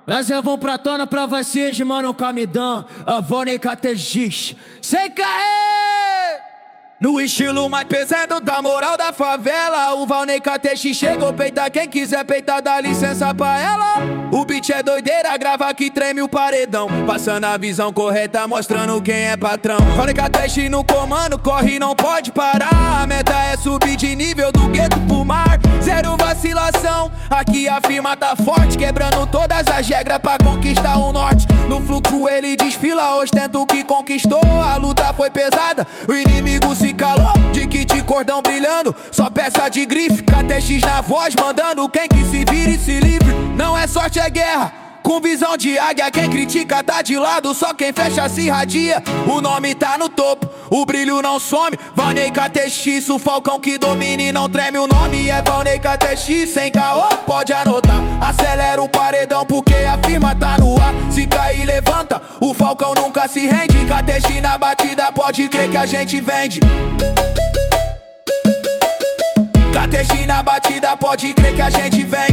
Mas eu vou pra tona pra vocês, mano, Camidão, Avone KTX, sem cair! No estilo mais pesado da moral da favela, o Valnei KTX chegou, peita quem quiser peitar, dá licença pra ela. O beat é doideira, grava que treme o paredão, passando a visão correta, mostrando quem é patrão. Valnei KTX no comando, corre não pode parar. A meta é subir de nível do gueto pro mar, zero vacilação. Aqui a firma tá forte, quebrando todas as regras pra conquistar o norte. No fluxo ele desfila, ostenta o que conquistou. A luta foi pesada, o inimigo se calou, de kit cordão brilhando, só peça de grife. KTX na voz, mandando quem que se vire e se livre. Não é sorte, é guerra, com visão de águia. Quem critica tá de lado, só quem fecha se irradia. O nome tá no topo, o brilho não some. Valnei KTX, o falcão que domina e não treme. O nome é Valnei KTX, sem caô, pode anotar. Acelera o paredão porque a firma tá no ar. Se cair levanta, o falcão nunca se rende. KTX na batida, pode crer que a gente vende. KTX na batida, pode crer que a gente vende.